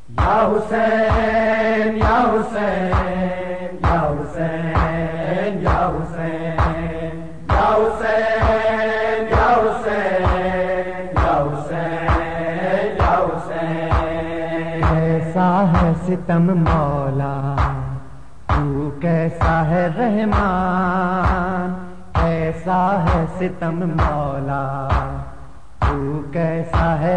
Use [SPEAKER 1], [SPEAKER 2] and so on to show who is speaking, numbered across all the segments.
[SPEAKER 1] یا حسین یا حسین یا حسین یا حسین یا حسین یا حسین یا حسین یا حسین
[SPEAKER 2] کیسا ہے ستم مولا تو کیسا ہے رحمان، کیسا ہے ستم مولا تو کیسا ہے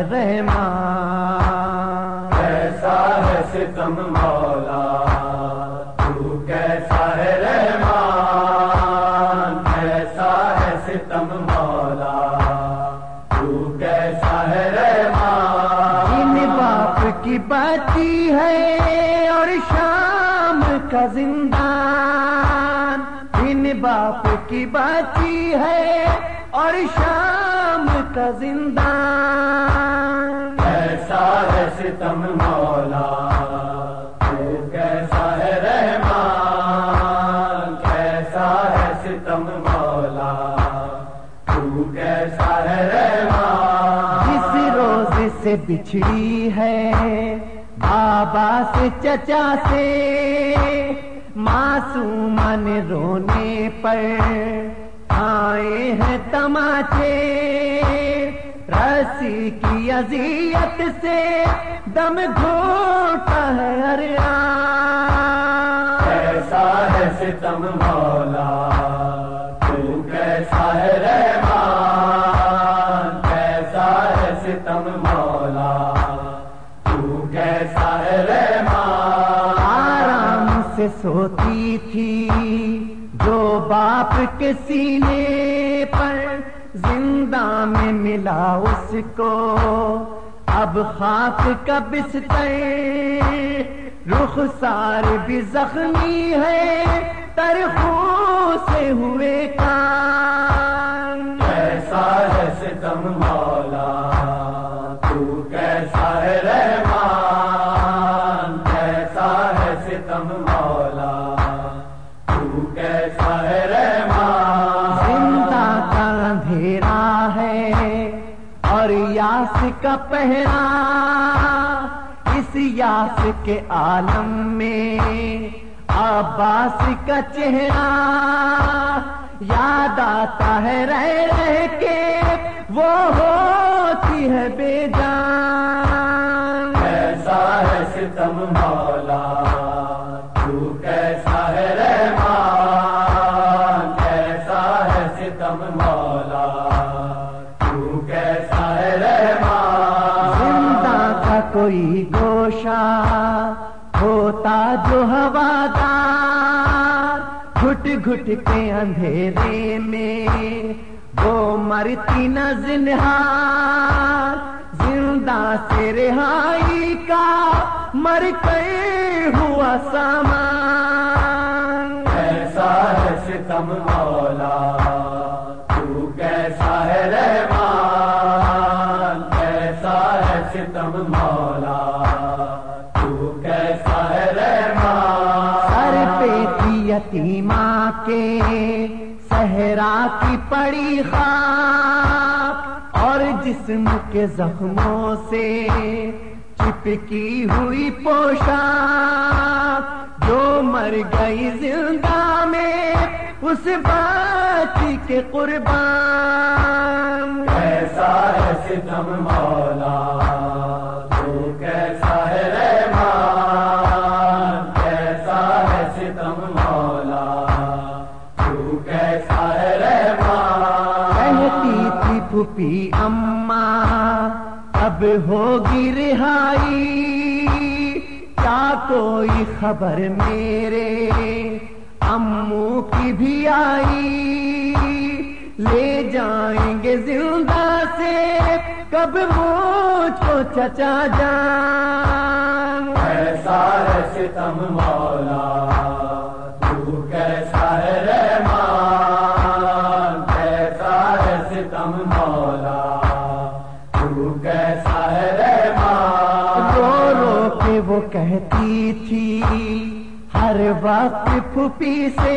[SPEAKER 2] رحمان،
[SPEAKER 1] کیسا ہے ستم مولا تو کیسا ہے رحمان، کیسا ہے ستم مولا تو کیسا ہے رحمان.
[SPEAKER 2] ان باپ کی بچی ہے اور شام کا زندان، ان باپ کی بچی ہے اور شام کا زندان.
[SPEAKER 1] کیسا ہے ستم مولا تو کیسا ہے رحمان، کیسا ہے ستم مولا تو کیسا ہے رحمان.
[SPEAKER 2] جس روز سے بچھڑی ہے بابا سے چچا سے، معصومن رونے پر آئے ہیں تماچے، رسی کی اذیت سے دم گھوٹا ہے عریان.
[SPEAKER 1] کیسا ہے ستم مولا تو کیسا ہے رحمان، کیسا ہے ستم مولا تو کیسا ہے رحمان.
[SPEAKER 2] آرام سے سوتی تھی جو باپ کے سینے پر، زندہ میں ملا اس کو اب خاک کا بستر، رخسار بھی زخمی ہے تر خون سے ہوئے کان.
[SPEAKER 1] کیسا ہے ستم مولا تو کیسا ہے رحمان، کیسا ہے ستم مولا تو کیسا ہے رحمان.
[SPEAKER 2] زندہ کا اندھیرا ہے اور یاس کا پہرا، اس یاس کے عالم میں عباس کا چہرہ یاد آتا ہے رہ رہ کے، وہ ہوتی ہے بے جان.
[SPEAKER 1] کیسا ہے ستم مولا تو کیسا ہے رحمان، کیسا ہے ستم مولا تو کیسا ہے رحمان.
[SPEAKER 2] زندہ کا کوئی گوشہ ہوتا جو ہوادار، گھٹ گھٹ کے اندھیرے میں وہ مرتی نہ زنہار، زندہ سے رہائی کا مر کے ہوا سامان.
[SPEAKER 1] کیسا ہے ستم مولا تو کیسا ہے رحمان، کیسا ہے ستم مولا تو کیسا ہے رحمان.
[SPEAKER 2] سر پہ تھی یتیمہ کے صحرا کی پڑی خاک، اور جسم کے زخموں سے چپکی ہوئی پوشاک، جو مر گئی زندہ میں اس بچی کے قربان.
[SPEAKER 1] کیسا ہے ستم مولا تو کیسا ہے رحمان، کیسا ہے ستم مولا تو کیسا ہے رحمان.
[SPEAKER 2] کہتی تھی پھوپھی اماں اب ہوگی رہائی، کیا کوئی خبر میرے امو کی بھی آئی، لے جائیں گے زندہ سے کب مجھ کو چچا جان.
[SPEAKER 1] کیسا ہے ستم مولا تو کیسا ہے رحمان، کیسا ہے ستم مولا تو کیسا ہے رحمان.
[SPEAKER 2] رو رو کے وہ کہتی تھی ہر وقت پھوپھی سے،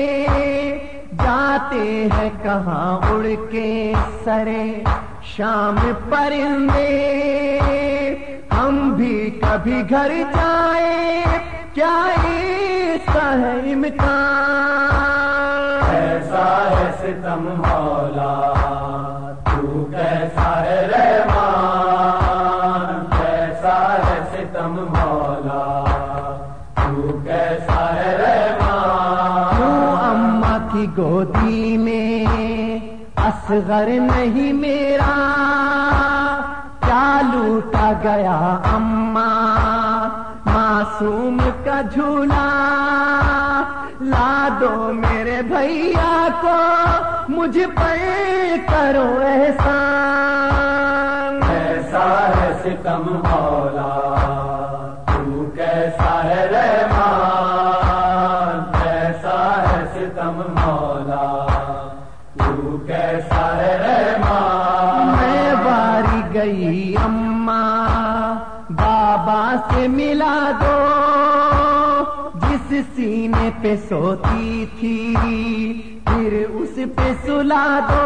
[SPEAKER 2] جاتے ہیں کہاں اڑ کے سرے شام پرندے، ہم بھی کبھی گھر جائیں کیا اس کا ہے امکان؟
[SPEAKER 1] کیسا ہے ستم مولا تو کیسا ہے رحمان، کیسا ہے ستم مولا تو کیسا ہے رحمان۔
[SPEAKER 2] کیوں اماں کی گودی میں اصغر نہیں میرا، کیا لوٹا گیا اماں معصوم کا جھولا، لا دو میرے بھیا کو مجھ پر کرو احسان۔
[SPEAKER 1] کیسا ہے ستم مولا تو کیسا ہے رحمان، کیسا ہے ستم مولا تو کیسا ہے رحمان۔
[SPEAKER 2] میں باری گئی اماں بابا سے ملا دو، جس سینے پہ سوتی تھی پھر اس پہ سلا دو،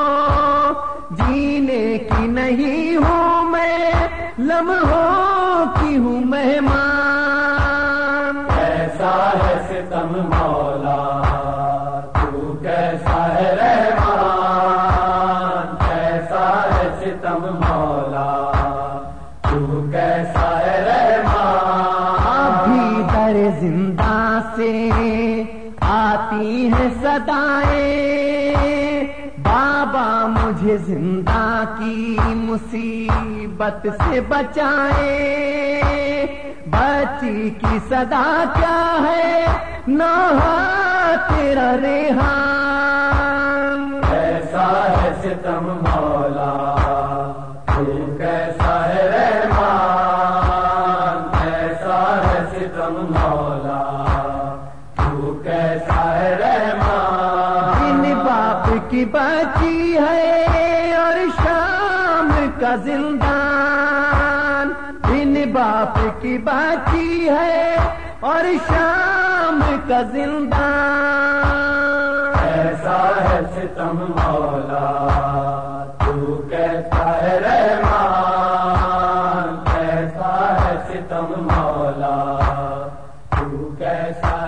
[SPEAKER 2] جینے کی نہیں ہوں میں لمحوں کی ہوں مہمان۔
[SPEAKER 1] کیسا ہے ستم مولا تو کیسا ہے رحمان، کیسا ہے ستم مولا تو کیسا ہے رحمان۔
[SPEAKER 2] ابھی در زندہ سے آتی ہیں صدائیں، بابا مجھے زندہ کی مصیبت سے بچائیں، بچی کی صدا کیا ہے نوحہ تیرا ریحان۔
[SPEAKER 1] کیسا ہے ستم مولا تو کیسا ہے رحمان، کیسا ہے ستم مولا تو کیسا ہے رحمان۔
[SPEAKER 2] جن باپ کی بچی ہے اور شام کا زندان، جن باپ کی بچی ہے اور شام کا زندان۔
[SPEAKER 1] کیسا ہے ستم مولا تو کیسا ہے رحمان، کیسا ہے ستم مولا تو کیسا